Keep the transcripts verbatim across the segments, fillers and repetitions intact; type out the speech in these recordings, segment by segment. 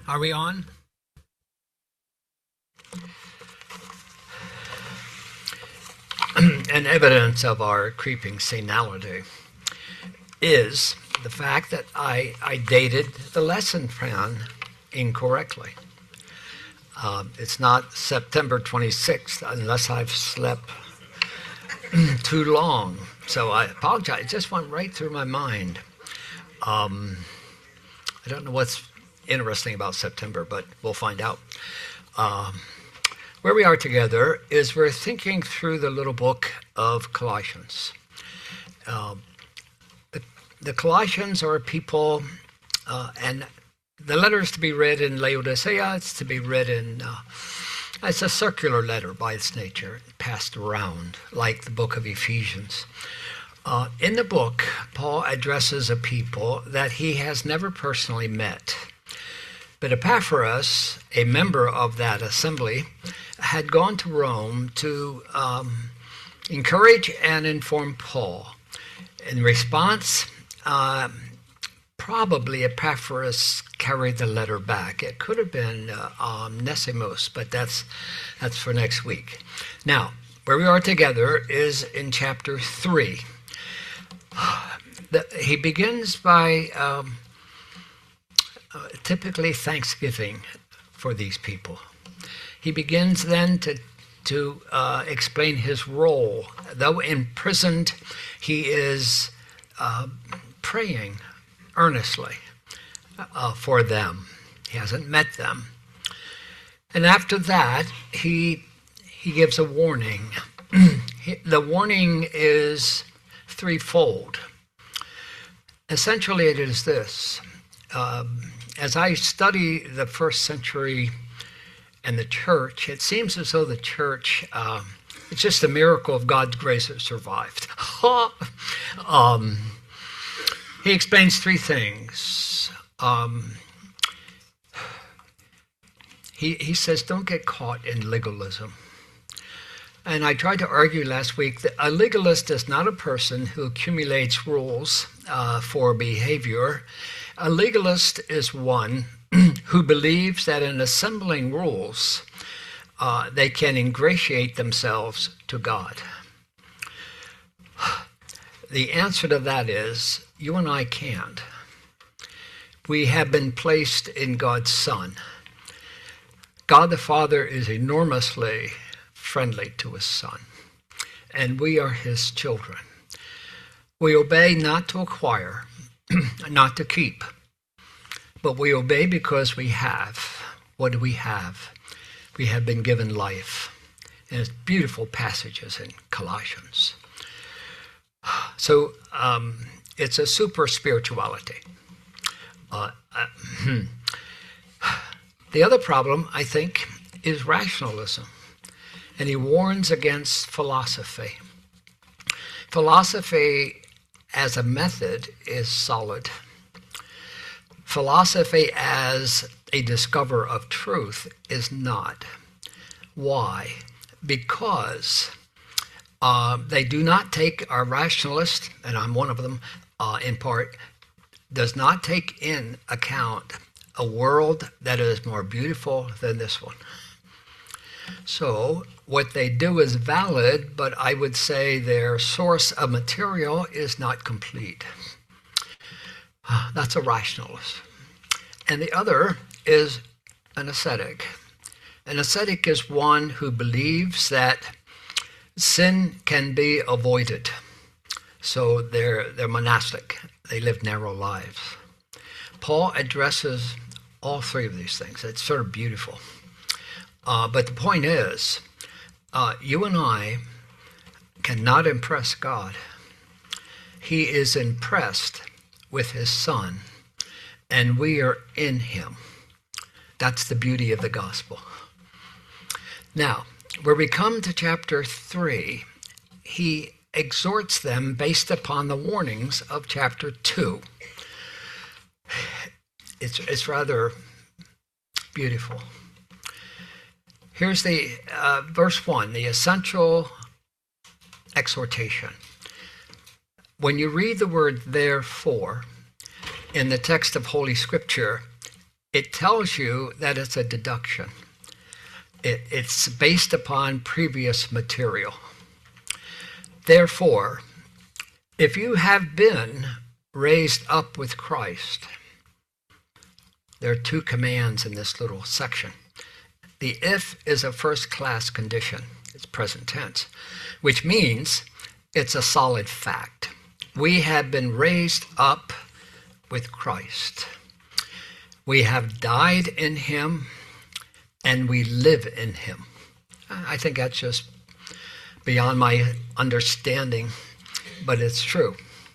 Are we on? An evidence of our creeping senility is the fact that I, I dated the lesson plan incorrectly. Um, it's not September twenty-sixth unless I've slept too long. So I apologize. It just went right through my mind. Um, I don't know what's interesting about September, but we'll find out. Um, where we are together is we're thinking through the little book of Colossians. Um, the, the Colossians are people, uh, and the letter is to be read in Laodicea. It's to be read in, uh, it's a circular letter by its nature, passed around like the book of Ephesians. Uh, in the book, Paul addresses a people that he has never personally met. But Epaphras, a member of that assembly, had gone to Rome to um, encourage and inform Paul. In response, uh, probably Epaphras carried the letter back. It could have been uh, um, Nesimus, but that's that's for next week. Now, where we are together is in chapter three. The, he begins by um, uh, typically thanksgiving for these people. He begins then to to uh, explain his role. Though imprisoned, he is uh, praying earnestly uh, for them. He hasn't met them. And after that, he he gives a warning. The warning is threefold. Essentially, it is this. Um, as I study the first century and the church, it seems as though the church, um, it's just a miracle of God's grace that survived. um, he explains three things. Um, he, he says, don't get caught in legalism. And I tried to argue last week that a legalist is not a person who accumulates rules uh, for behavior. A legalist is one who believes that in assembling rules, uh, they can ingratiate themselves to God. The answer to that is, you and I can't. We have been placed in God's Son. God the Father is enormously friendly to his Son, and we are his children. We obey not to acquire, not to keep, but we obey because we have. What do we have? We have been given life. And it's beautiful passages in Colossians. So um, it's a super spirituality. Uh, uh, the other problem, I think, is rationalism. And he warns against philosophy. Philosophy as a method is solid. Philosophy as a discoverer of truth is not. Why? Because uh, they do not take, our rationalist, and I'm one of them uh, in part, does not take in account a world that is more beautiful than this one. So what they do is valid, but I would say their source of material is not complete. That's a rationalist. And the other is an ascetic. An ascetic is one who believes that sin can be avoided. So they're, they're monastic. They live narrow lives. Paul addresses all three of these things. It's sort of beautiful. Uh, but the point is, uh, you and I cannot impress God. He is impressed with his Son, and we are in him. That's the beauty of the gospel. Now, where we come to chapter three, he exhorts them based upon the warnings of chapter two. It's, it's rather beautiful. Here's the uh, verse one, the essential exhortation. When you read the word therefore in the text of Holy Scripture, it tells you that it's a deduction. It, it's based upon previous material. Therefore, if you have been raised up with Christ, there are two commands in this little section. The if is a first-class condition. It's present tense, which means it's a solid fact. We have been raised up with Christ. We have died in him, and we live in him. I think that's just beyond my understanding, but it's true.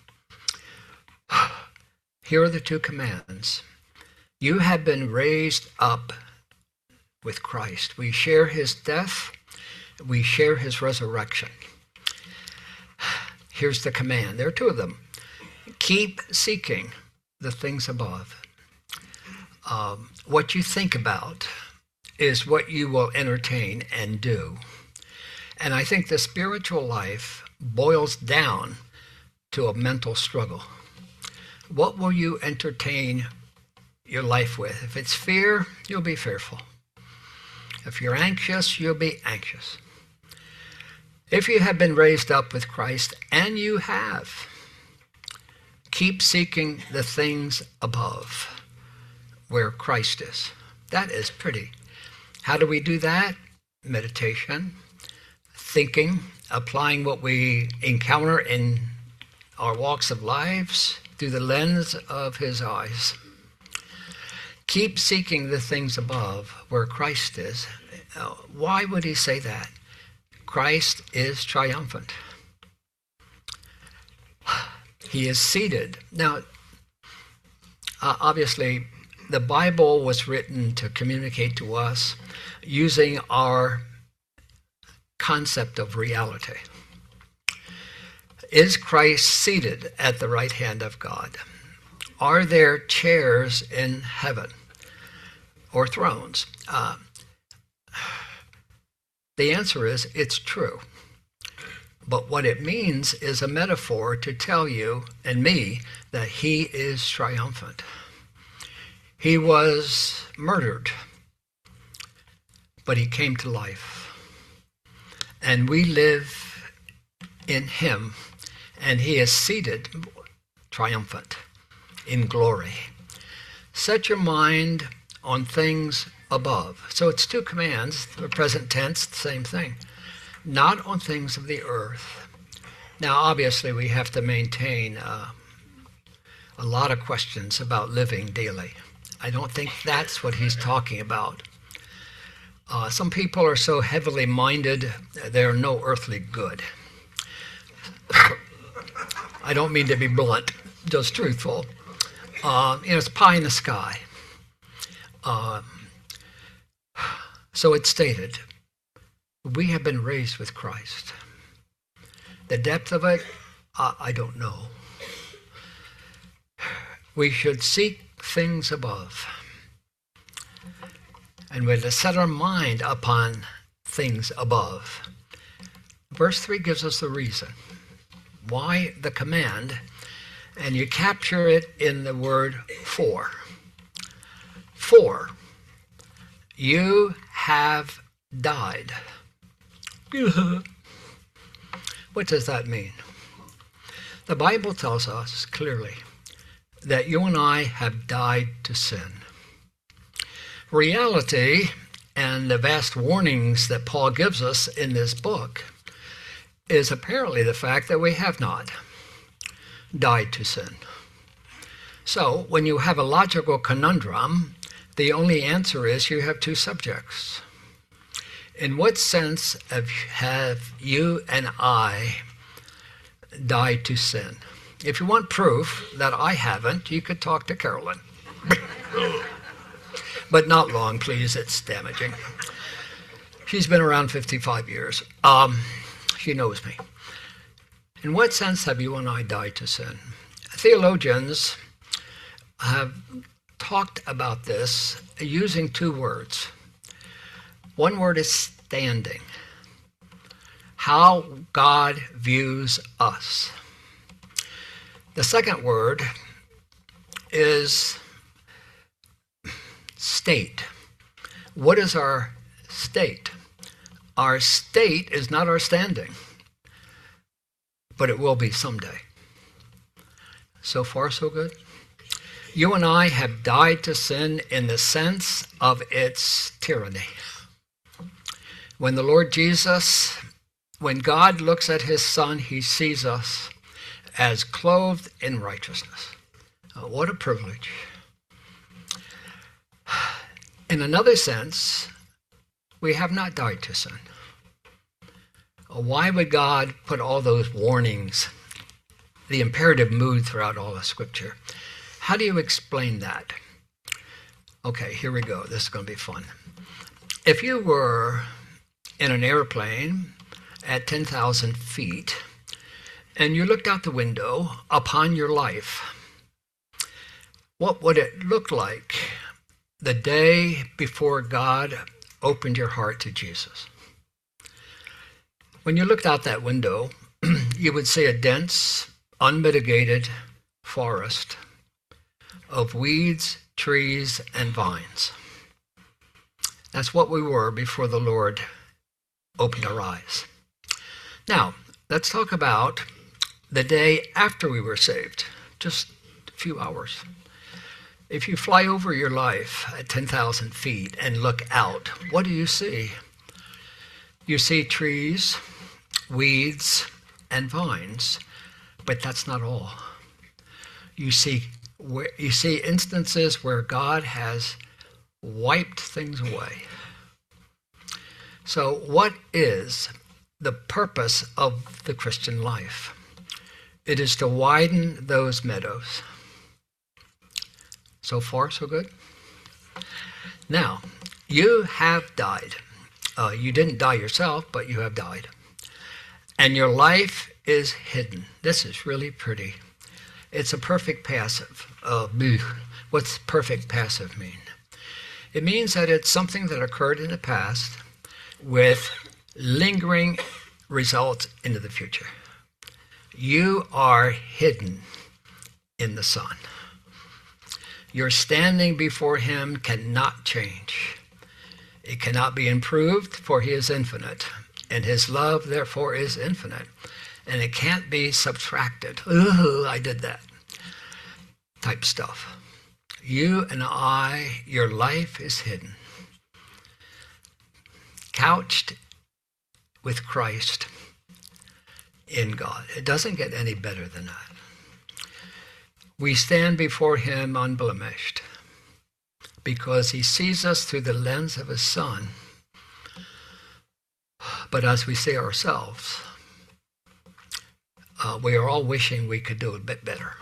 Here are the two commands. You have been raised up with Christ. We share his death. We share his resurrection. Here's the command. There are two of them. Keep seeking the things above. Um, what you think about is what you will entertain and do. And I think the spiritual life boils down to a mental struggle. What will you entertain your life with? If it's fear, you'll be fearful. If you're anxious, you'll be anxious. If you have been raised up with Christ, and you have, keep seeking the things above, where Christ is. That is pretty. How do we do that? Meditation, thinking, applying what we encounter in our walks of lives through the lens of his eyes. Keep seeking the things above, where Christ is. Why would he say that? Christ is triumphant. He is seated. Now, uh, obviously, the Bible was written to communicate to us using our concept of reality. Is Christ seated at the right hand of God? Are there chairs in heaven or thrones? Uh, the answer is it's true. But what it means is a metaphor to tell you and me that he is triumphant. He was murdered, but he came to life. And we live in him, and he is seated triumphant in glory. Set your mind on things above. So it's two commands, the present tense, the same thing. Not on things of the earth. Now, obviously, we have to maintain uh, a lot of questions about living daily. I don't think that's what he's talking about. Uh, some people are so heavily minded, they're no earthly good. I don't mean to be blunt, just truthful. Uh, you know, it's pie in the sky. Uh, so it's stated, we have been raised with Christ. The depth of it, uh, I don't know. We should seek things above. And we're to set our mind upon things above. Verse three gives us the reason. Why the command? And you capture it in the word for. For you have died. What does that mean? The Bible tells us clearly that you and I have died to sin. Reality and the vast warnings that Paul gives us in this book is apparently the fact that we have not died to sin. So when you have a logical conundrum, the only answer is you have two subjects. In what sense have you and I died to sin? If you want proof that I haven't, you could talk to Carolyn. But not long, please. It's damaging. She's been around fifty-five years. Um, she knows me. In what sense have you and I died to sin? Theologians have talked about this using two words. One word is standing. How God views us. The second word is state. What is our state? Our state is not our standing, but it will be someday. So far, so good. You and I have died to sin in the sense of its tyranny. When the Lord Jesus, when God looks at his Son, he sees us as clothed in righteousness. Oh, what a privilege. In another sense, we have not died to sin. Why would God put all those warnings, the imperative mood throughout all of Scripture? How do you explain that? Okay, here we go. This is going to be fun. If you were in an airplane at ten thousand feet and you looked out the window upon your life, what would it look like the day before God opened your heart to Jesus? When you looked out that window, you would see a dense, unmitigated forest of weeds, trees, and vines. That's what we were before the Lord opened our eyes. Now, let's talk about the day after we were saved, just a few hours. If you fly over your life at ten thousand feet and look out, what do you see? You see trees, weeds, and vines, but that's not all. You see Where you see instances where God has wiped things away. So what is the purpose of the Christian life? It is to widen those meadows. So far, so good? Now, you have died. Uh, you didn't die yourself, but you have died. And your life is hidden. This is really pretty. It's a perfect passive. Uh, what's perfect passive mean? It means that it's something that occurred in the past with lingering results into the future. You are hidden in the Son. Your standing before him cannot change. It cannot be improved, for he is infinite, and his love, therefore, is infinite. And it can't be subtracted. Ooh, I did that. Type stuff. You and I, your life is hidden. Couched with Christ in God. It doesn't get any better than that. We stand before him unblemished because he sees us through the lens of his Son. But as we see ourselves, uh, we are all wishing we could do a bit better.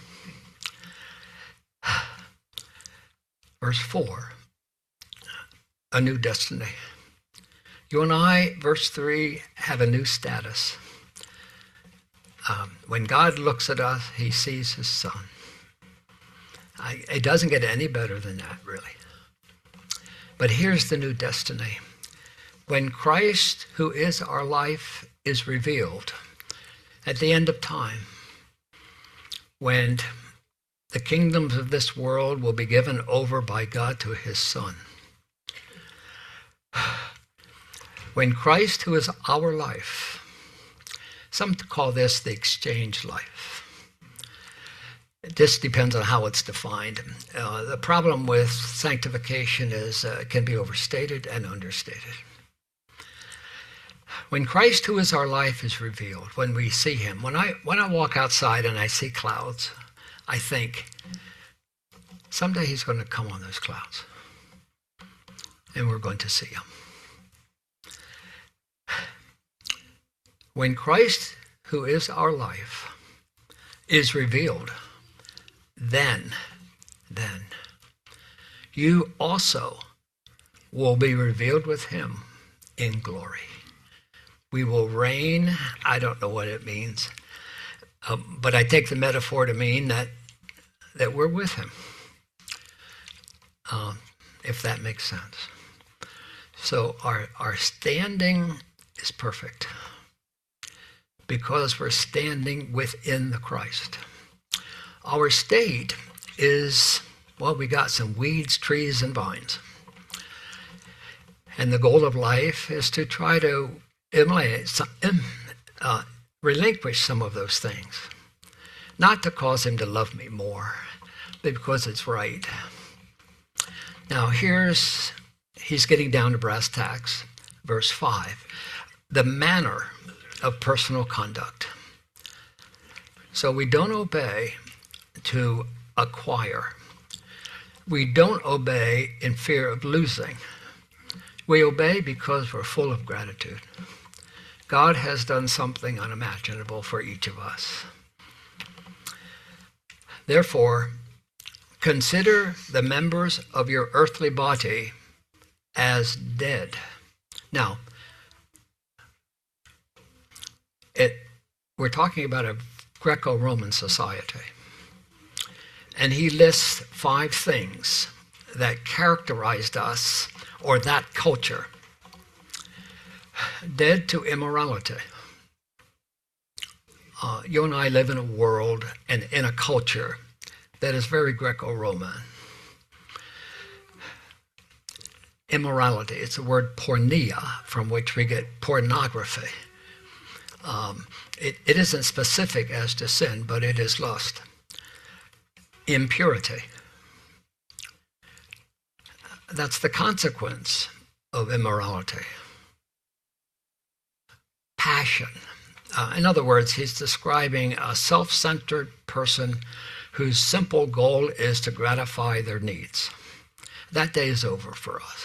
Verse four, a new destiny. You and I, verse three, have a new status. Um, when God looks at us, he sees his Son. I, it doesn't get any better than that, really. But here's the new destiny. When Christ, who is our life, is revealed at the end of time, when the kingdoms of this world will be given over by God to his Son. When Christ, who is our life, some call this the exchange life. This depends on how it's defined. Uh, the problem with sanctification is uh, it can be overstated and understated. When Christ, who is our life, is revealed, when we see him, when I when I walk outside and I see clouds, I think, someday he's going to come on those clouds, and we're going to see him. When Christ, who is our life, is revealed, then, then, you also will be revealed with him in glory. We will reign. I don't know what it means, um, but I take the metaphor to mean that that we're with him, um, if that makes sense. So our our standing is perfect because we're standing within the Christ. Our state is, well, we got some weeds, trees, and vines. And the goal of life is to try to eliminate some, uh, relinquish some of those things. Not to cause him to love me more, but because it's right. Now here's, he's getting down to brass tacks, verse five. The manner of personal conduct. So we don't obey to acquire. We don't obey in fear of losing. We obey because we're full of gratitude. God has done something unimaginable for each of us. Therefore, consider the members of your earthly body as dead. Now, it, we're talking about a Greco-Roman society. And he lists five things that characterized us, or that culture. Dead to immorality. Uh, you and I live in a world and in a culture that is very Greco-Roman. Immorality, it's the word porneia, from which we get pornography. Um, it, it isn't specific as to sin, but it is lust. Impurity. That's the consequence of immorality. Passion. Uh, in other words, he's describing a self-centered person whose simple goal is to gratify their needs. That day is over for us.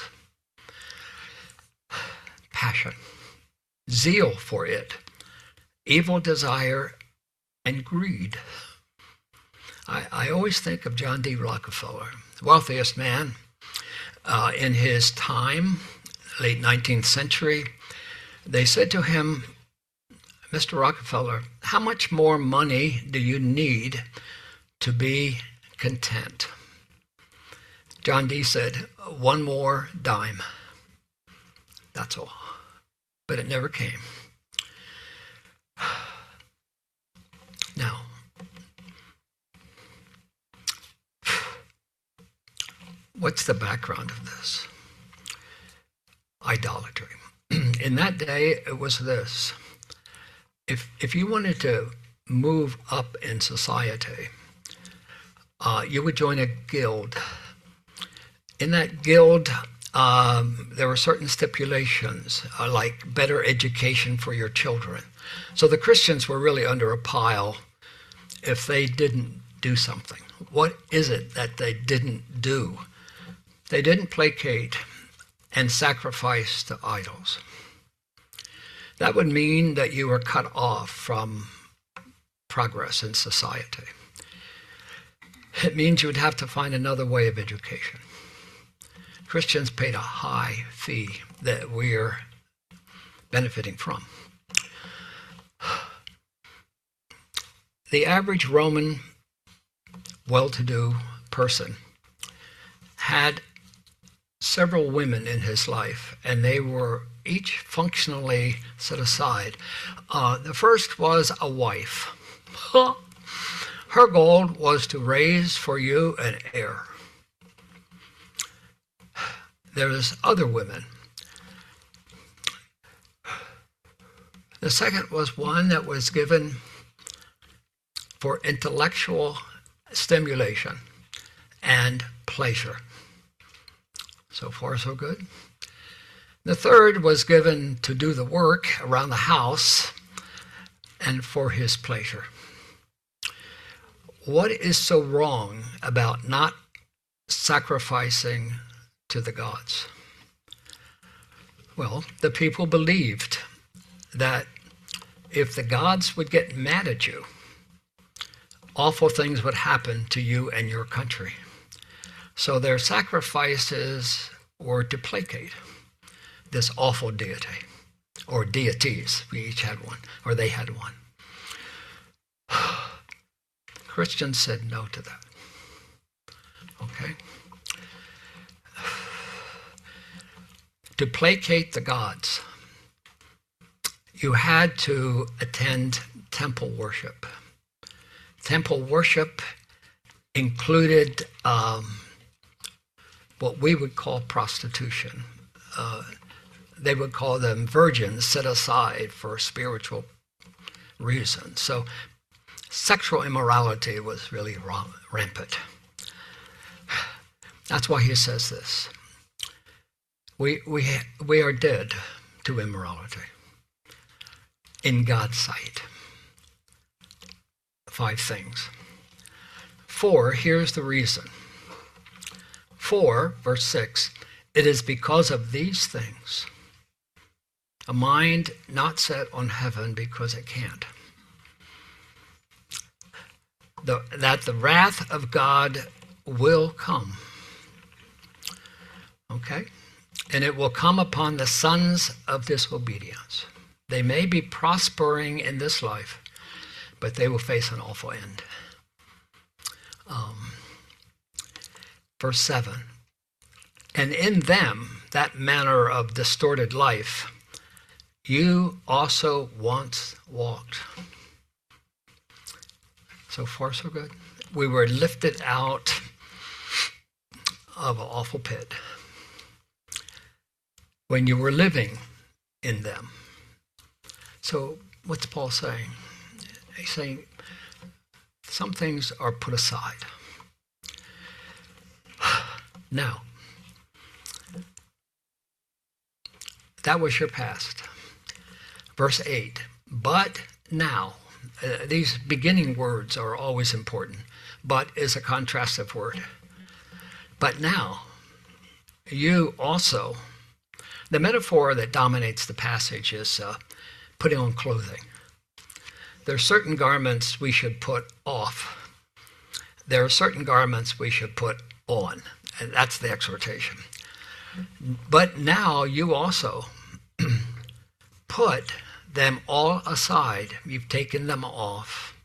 Passion. Zeal for it. Evil desire and greed. I, I always think of John D. Rockefeller, the wealthiest man uh, in his time, late nineteenth century. They said to him, Mister Rockefeller, how much more money do you need to be content? John D. said, one more dime. That's all. But it never came. Now, what's the background of this? Idolatry. In that day, it was this. If, if you wanted to move up in society, uh, you would join a guild. In that guild, um, there were certain stipulations, uh, like better education for your children. So the Christians were really under a pile if they didn't do something. What is it that they didn't do? They didn't placate and sacrifice to idols. That would mean that you were cut off from progress in society. It means you would have to find another way of education. Christians paid a high fee that we're benefiting from. The average Roman well-to-do person had several women in his life, and they were each functionally set aside. Uh, the first was a wife. Her goal was to raise for you an heir. There's other women. The second was one that was given for intellectual stimulation and pleasure. So far, so good. The third was given to do the work around the house and for his pleasure. What is so wrong about not sacrificing to the gods? Well, the people believed that if the gods would get mad at you, awful things would happen to you and your country. So their sacrifices were to placate this awful deity, or deities. We each had one, or they had one. Christians said no to that. Okay? To placate the gods, you had to attend temple worship. Temple worship included um, what we would call prostitution. uh, they would call them virgins set aside for spiritual reasons. So sexual immorality was really rampant. That's why he says this. We, we, we are dead to immorality in God's sight. Five things. For, here's the reason. For, verse six, it is because of these things, a mind not set on heaven because it can't, the, that the wrath of God will come. Okay? And it will come upon the sons of disobedience. They may be prospering in this life, but they will face an awful end. Um, verse seven, and in them, that manner of distorted life, you also once walked. So far, so good. We were lifted out of an awful pit when you were living in them. So what's Paul saying? He's saying some things are put aside. Now, that was your past. Verse eight, but now, uh, these beginning words are always important. But is a contrastive word. But now, you also, the metaphor that dominates the passage is uh, putting on clothing. There are certain garments we should put off. There are certain garments we should put on. And that's the exhortation. But now you also put them all aside. You've taken them off.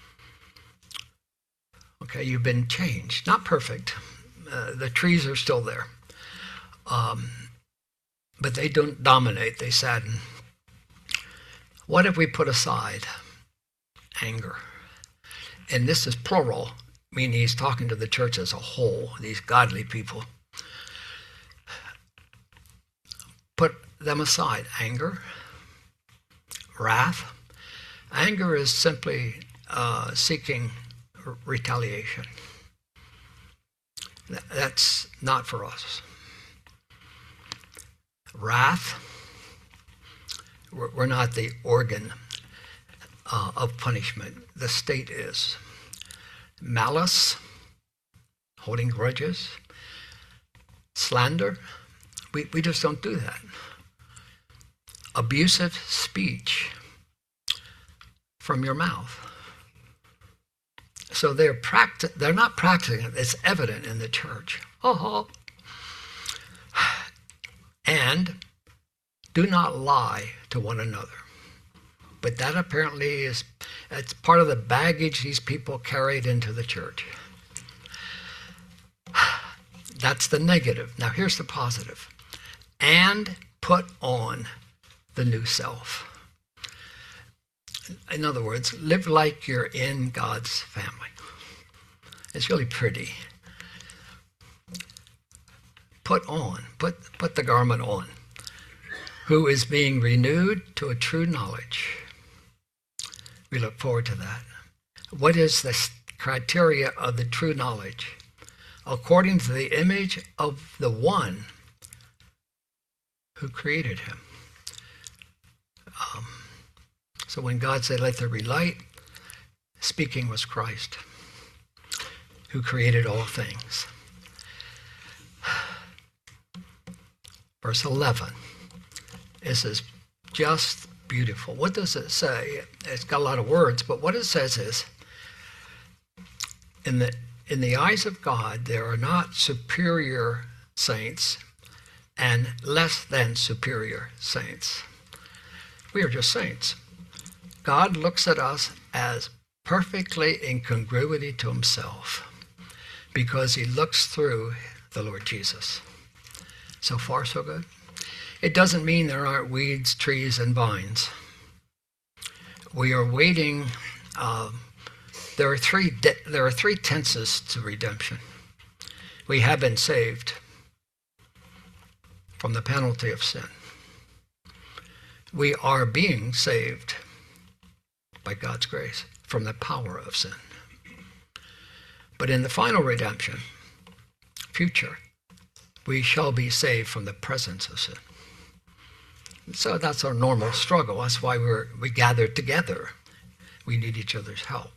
Okay, you've been changed. Not perfect. Uh, the trees are still there. Um, but they don't dominate. They sadden. What have we put aside? Anger. And this is plural, meaning he's talking to the church as a whole, these godly people. Put them aside. Anger, wrath. Anger is simply uh, seeking r- retaliation. Th- that's not for us. Wrath, we're, we're not the organ Uh, of punishment. The state is. Malice, holding grudges, slander, we, we just don't do that. Abusive speech from your mouth. So they're practi- they're not practicing it. It's evident in the church. Oh, and do not lie to one another. But that apparently is, it's part of the baggage these people carried into the church. That's the negative. Now here's the positive. And put on the new self. In other words, live like you're in God's family. It's really pretty. Put on, put, put the garment on. Who is being renewed to a true knowledge. We look forward to that. What is the criteria of the true knowledge? According to the image of the one who created him. Um, so when God said, let there be light, speaking was Christ, who created all things. Verse eleven. It says, just beautiful. What does it say? It's got a lot of words, but what it says is, in the in the eyes of God, there are not superior saints and less than superior saints. We are just saints. God looks at us as perfectly in congruity to himself because he looks through the Lord Jesus. So far, so good. It doesn't mean there aren't weeds, trees, and vines. We are waiting. Uh, there are three. De- there are three tenses to redemption. We have been saved. from the penalty of sin. We are being saved by God's grace from the power of sin. But in the final redemption, future, we shall be saved from the presence of sin. So that's our normal struggle. That's why we're, we gather together. We need each other's help.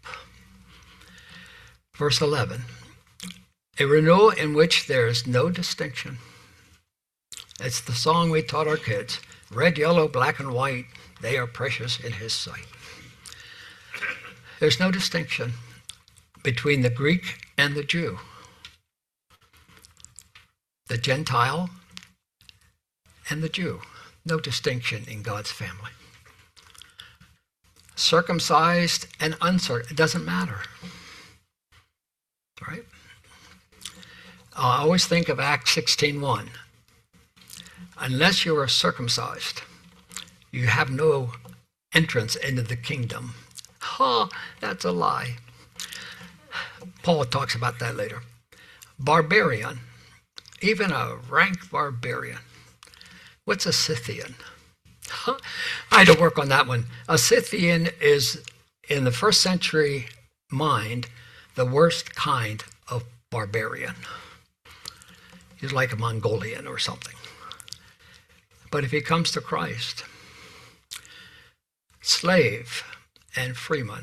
Verse eleven, a renewal in which there is no distinction. It's the song we taught our kids. Red, yellow, black, and white, they are precious in his sight. There's no distinction between the Greek and the Jew, the Gentile and the Jew. No distinction in God's family. Circumcised and uncircumcised, it doesn't matter. Right? I always think of Acts sixteen one. Unless you are circumcised, you have no entrance into the kingdom. Ha, oh, that's a lie. Paul talks about that later. Barbarian, even a rank barbarian. What's a Scythian? Huh? I had to work on that one. A Scythian is, in the first century mind, the worst kind of barbarian. He's like a Mongolian or something. But if he comes to Christ, slave and freeman,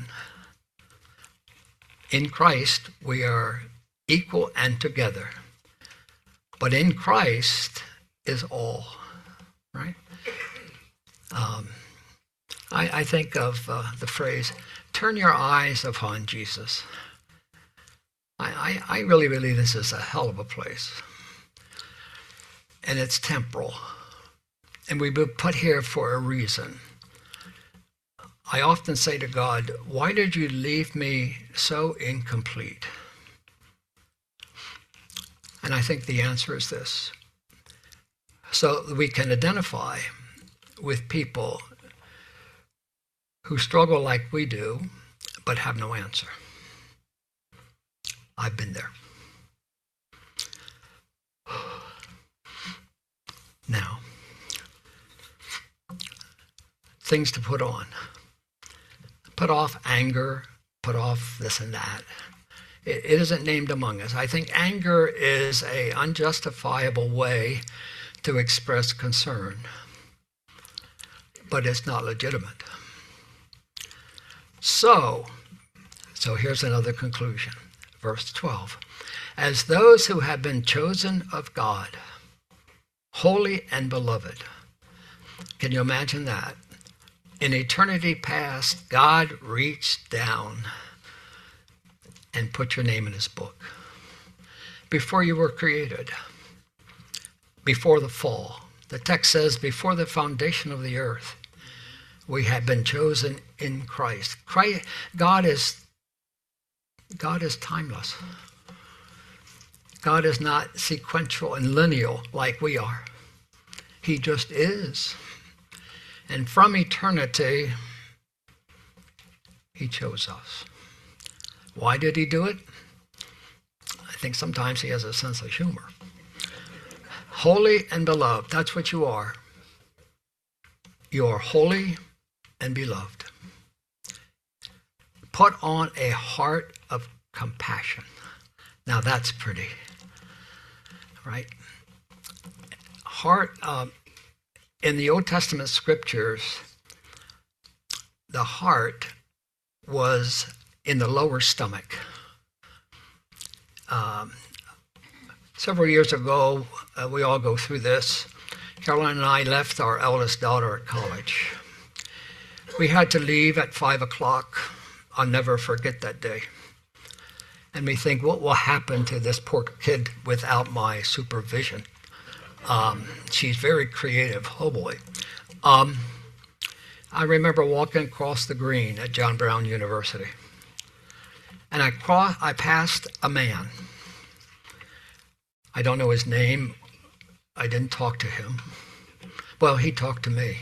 in Christ we are equal and together. But in Christ is all, right? Um, I, I think of uh, the phrase, turn your eyes upon Jesus. I, I, I really believe this is a hell of a place. And it's temporal. And we've been put here for a reason. I often say to God, why did you leave me so incomplete? And I think the answer is this. So we can identify with people who struggle like we do, but have no answer. I've been there. Now, things to put on. Put off anger, put off this and that. It, it isn't named among us. I think anger is an unjustifiable way to express concern, but it's not legitimate. So, so here's another conclusion. Verse twelve. As those who have been chosen of God, holy and beloved. Can you imagine that? In eternity past, God reached down and put your name in his book. Before you were created, before the fall. The text says, before the foundation of the earth, we have been chosen in Christ. Christ God is, God is timeless. God is not sequential and lineal like we are. He just is. And from eternity, he chose us. Why did he do it? I think sometimes he has a sense of humor. Holy and beloved, that's what you are. You are holy and beloved. Put on a heart of compassion. Now that's pretty, right? Heart, um, in the Old Testament scriptures, the heart was in the lower stomach. Um, several years ago, uh, we all go through this. Caroline and I left our eldest daughter at college. We had to leave at five o'clock. I'll never forget that day. And we think, what will happen to this poor kid without my supervision? Um, she's very creative. Oh boy. Um, I remember walking across the green at John Brown University. And I, cross, I passed a man. I don't know his name. I didn't talk to him. Well, he talked to me.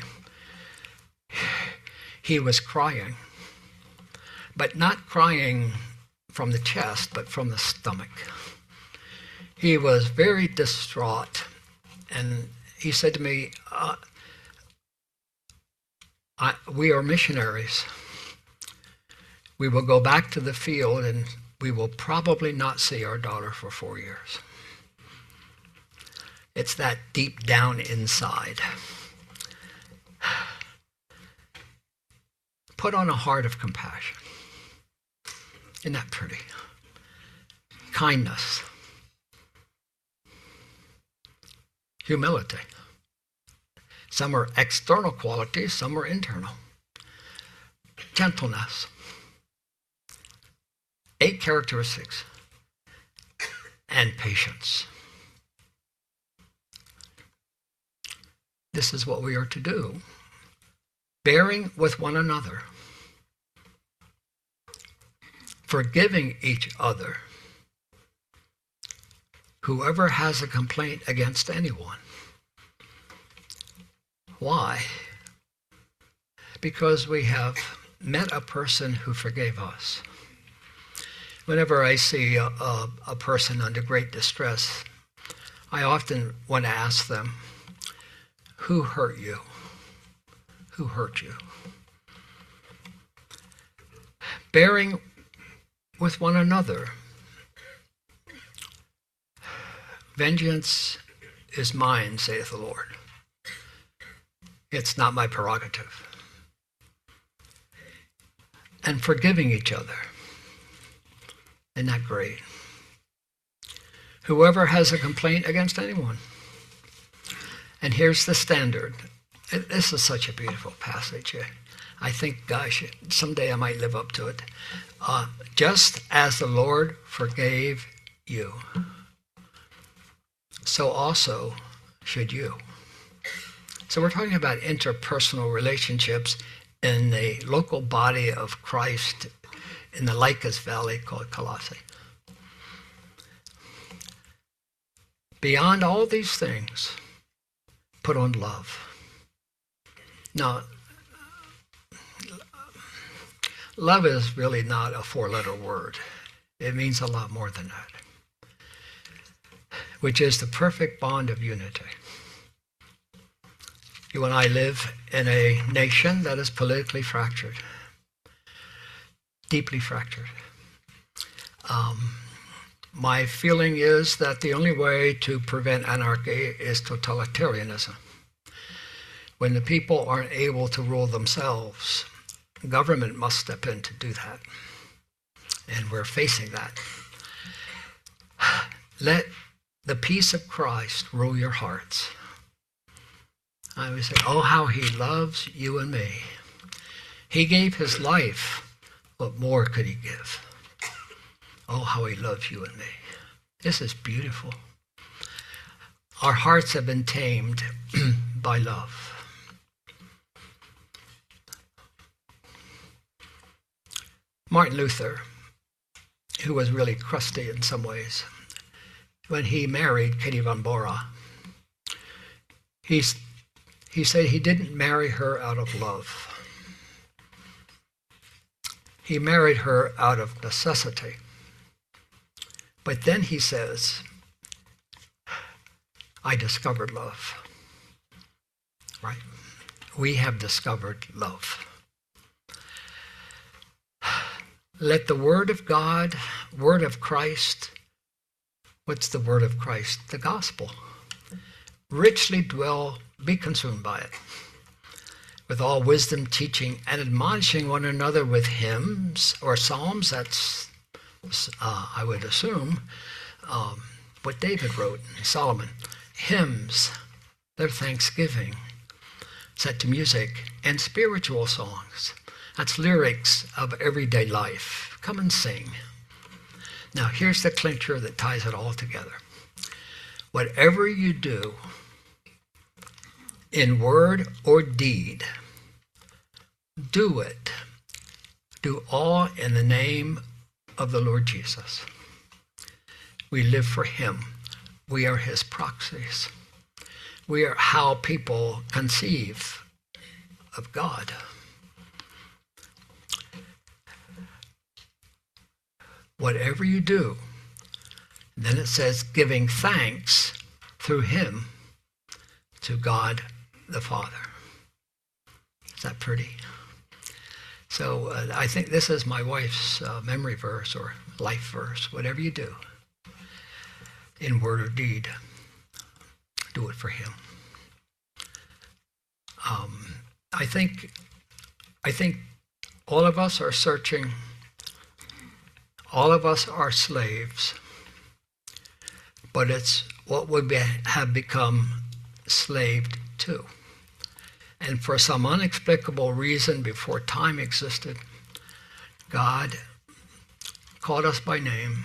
He was crying. But not crying from the chest, but from the stomach. He was very distraught. And he said to me, uh, I, we are missionaries. We will go back to the field and we will probably not see our daughter for four years. It's that deep down inside. Put on a heart of compassion. Isn't that pretty? Kindness. Humility. Some are external qualities, some are internal. Gentleness. Eight characteristics. And patience. This is what we are to do. Bearing with one another. Forgiving each other. Whoever has a complaint against anyone. Why? Because we have met a person who forgave us. Whenever I see a, a, a person under great distress, I often want to ask them, who hurt you? Who hurt you? Bearing with one another. Vengeance is mine, saith the Lord. It's not my prerogative. And forgiving each other. Isn't that great? Whoever has a complaint against anyone. And here's the standard. This is such a beautiful passage. I think, gosh, someday I might live up to it. Uh, just as the Lord forgave you, so also should you. So we're talking about interpersonal relationships in the local body of Christ in the Lycus Valley called Colossae. Beyond all these things, put on love. Now, love is really not a four-letter word. It means a lot more than that, which is the perfect bond of unity. You and I live in a nation that is politically fractured, deeply fractured. Um, my feeling is that the only way to prevent anarchy is totalitarianism. When the people aren't able to rule themselves, government must step in to do that. And we're facing that. Let the peace of Christ rule your hearts. I always say, oh, how he loves you and me. He gave his life. What more could he give? Oh, how he loves you and me. This is beautiful. Our hearts have been tamed by love. Martin Luther, who was really crusty in some ways, when he married Katie von Bora, he's, he said he didn't marry her out of love. He married her out of necessity. But then he says, I discovered love. Right? We have discovered love. Let the word of God, word of Christ, what's the word of Christ? The gospel. Richly dwell, be consumed by it. With all wisdom, teaching, and admonishing one another with hymns or psalms, that's, uh, I would assume, um, what David wrote, Solomon. Hymns, they're thanksgiving, set to music, and spiritual songs. That's lyrics of everyday life. Come and sing. Now, here's the clincher that ties it all together. Whatever you do, in word or deed, do it. Do all in the name of the Lord Jesus. We live for him. We are his proxies. We are how people conceive of God. Whatever you do, then it says giving thanks through him to God the Father. Is that pretty? So uh, I think this is my wife's uh, memory verse or life verse. Whatever you do, in word or deed, do it for him. Um, I think, I think all of us are searching. All of us are slaves, but it's what we be, have become slaved to. And for some inexplicable reason, before time existed, God called us by name.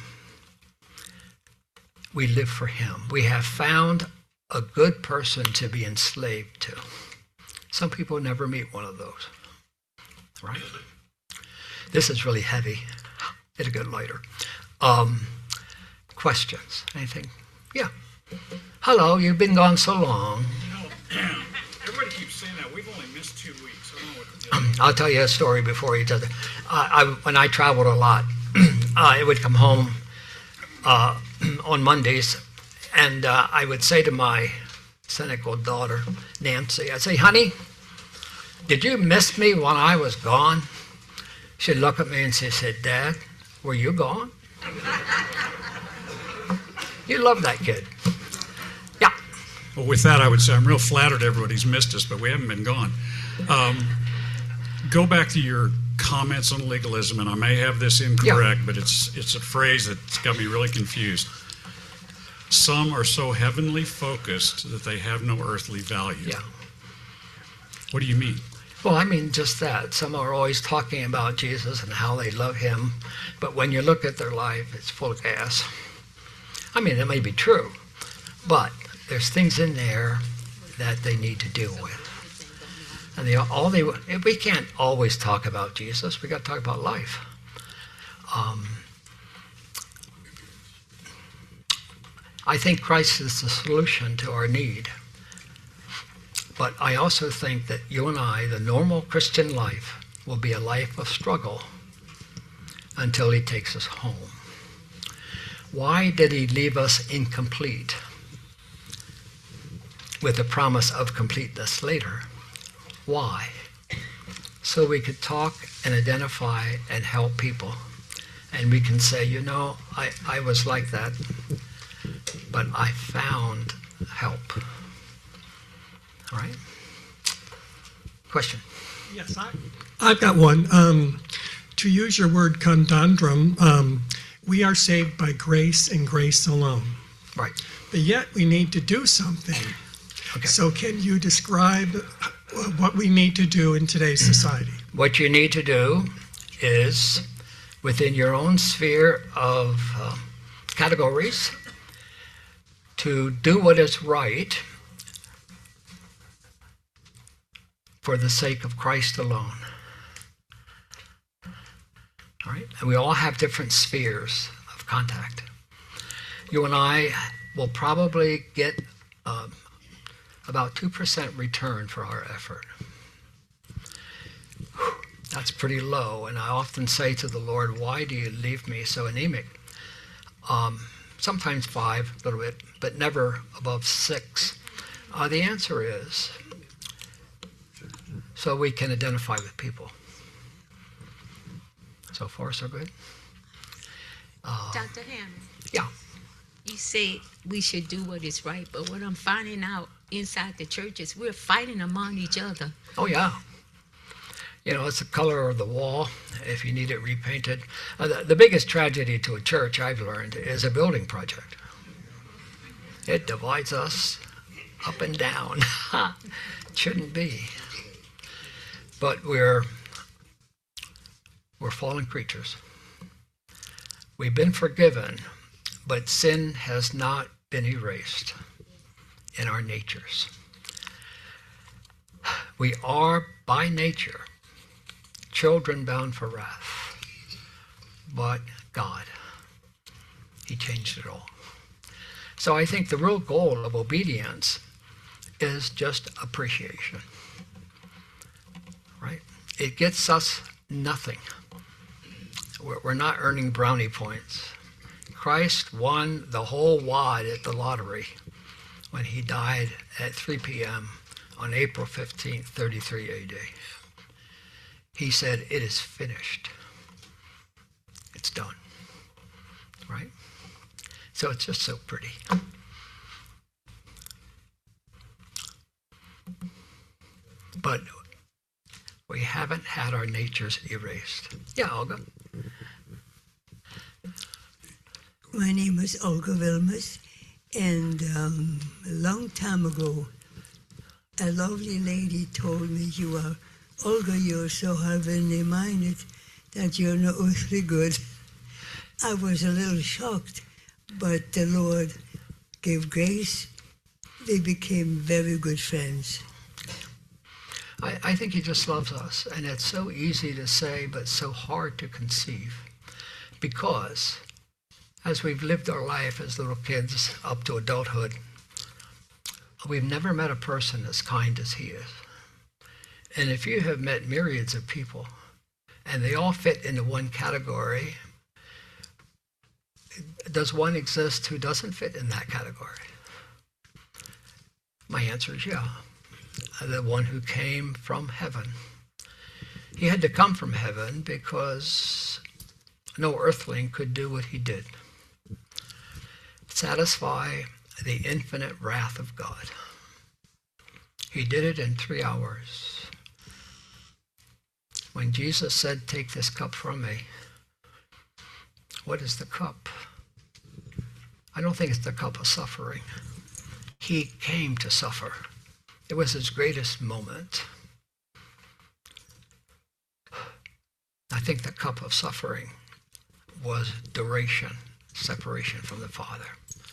We live for him. We have found a good person to be enslaved to. Some people never meet one of those, right? This is really heavy. It'll get lighter. Um, questions? Anything? Yeah. Hello, you've been gone so long. You know, everybody keeps saying that. We've only missed two weeks. I don't know what to do. I'll tell you a story before you tell it. Uh, I, when I traveled a lot, uh, I would come home uh, on Mondays, and uh, I would say to my cynical daughter, Nancy, I'd say, honey, did you miss me when I was gone? She'd look at me and she said, Dad, were you gone? You love that kid. Yeah. Well, with that, I would say I'm real flattered everybody's missed us, but we haven't been gone. Um, go back to your comments on legalism, and I may have this incorrect, yeah. but it's it's a phrase that's got me really confused. Some are so heavenly focused that they have no earthly value. Yeah. What do you mean? Well, I mean just that. Some are always talking about Jesus and how they love him, but when you look at their life, it's full of gas. I mean, it may be true, but there's things in there that they need to deal with. And they, all they, we can't always talk about Jesus. We got to talk about life. Um, I think Christ is the solution to our need. But I also think that you and I, the normal Christian life, will be a life of struggle until he takes us home. Why did he leave us incomplete with the promise of completeness later? Why? So we could talk and identify and help people. And we can say, you know, I, I was like that, but I found help. All right? Question? Yes, I, I've got one. Um, to use your word conundrum, um, we are saved by grace and grace alone. Right. But yet we need to do something. Okay. So can you describe what we need to do in today's society? What you need to do is, within your own sphere of uh, categories, to do what is right for the sake of Christ alone. All right? And we all have different spheres of contact. You and I will probably get um, about two percent return for our effort. That's pretty low, and I often say to the Lord, why do you leave me so anemic? Um, sometimes five, a little bit, but never above six. Uh, the answer is so we can identify with people. So far, so good. Uh, Doctor Hammond, yeah. you say we should do what is right, but what I'm finding out inside the churches, we're fighting among each other. Oh, yeah. You know, it's the color of the wall, if you need it repainted. Uh, the, the biggest tragedy to a church, I've learned, is a building project. It divides us up and down. It shouldn't be. But we're, we're fallen creatures. We've been forgiven, but sin has not been erased in our natures. We are, by nature, children bound for wrath. But God, he changed it all. So I think the real goal of obedience is just appreciation. Right? It gets us nothing. We're, we're not earning brownie points. Christ won the whole wad at the lottery. when he died at three p.m. on April fifteenth, thirty-three A D. He said, "It is finished. It's done." Right? So it's just so pretty. But we haven't had our natures erased. Yeah, Olga. My name is Olga Wilmus, and um, a long time ago, a lovely lady told me, "You are, Olga, you're so heavenly minded that you're not earthly good." I was a little shocked, but the Lord gave grace. They became very good friends. I, I think he just loves us, and it's so easy to say, but so hard to conceive, because as we've lived our life as little kids up to adulthood, we've never met a person as kind as he is. And if you have met myriads of people, and they all fit into one category, does one exist who doesn't fit in that category? My answer is yeah. The one who came from heaven. He had to come from heaven because no earthling could do what he did. Satisfy the infinite wrath of God. He did it in three hours. When Jesus said, "Take this cup from me," what is the cup? I don't think it's the cup of suffering. He came to suffer. It was his greatest moment. I think the cup of suffering was duration, separation from the Father.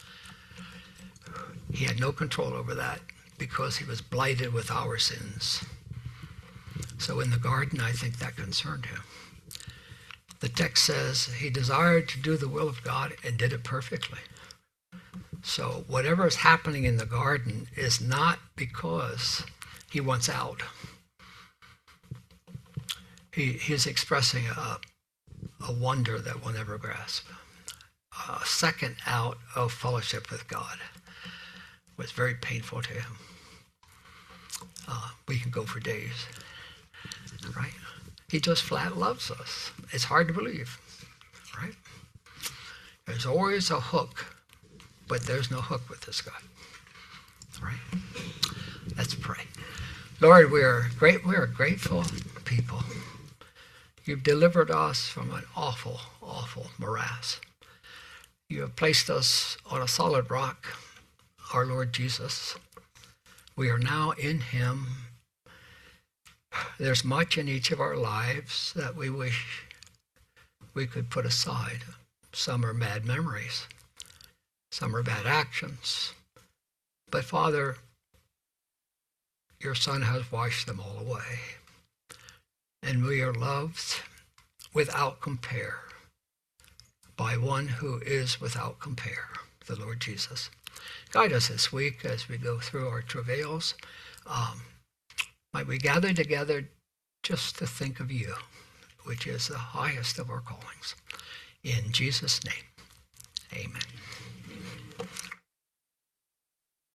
He had no control over that because he was blighted with our sins. So in the garden, I think that concerned him. The text says he desired to do the will of God and did it perfectly. So whatever is happening in the garden is not because he wants out. He, he's expressing a, a wonder that we'll never grasp. A second out of fellowship with God was very painful to him. Uh, we can go for days, right? He just flat loves us. It's hard to believe, right? There's always a hook, but there's no hook with this God, right? Let's pray. Lord, we are great. We are grateful people. You've delivered us from an awful, awful morass. You have placed us on a solid rock, our Lord Jesus. We are now in him. There's much in each of our lives that we wish we could put aside. Some are bad memories. Some are bad actions. But Father, your Son has washed them all away. And we are loved without compare by one who is without compare, the Lord Jesus. Guide us this week as we go through our travails. Um, might we gather together just to think of you, which is the highest of our callings. In Jesus' name, amen.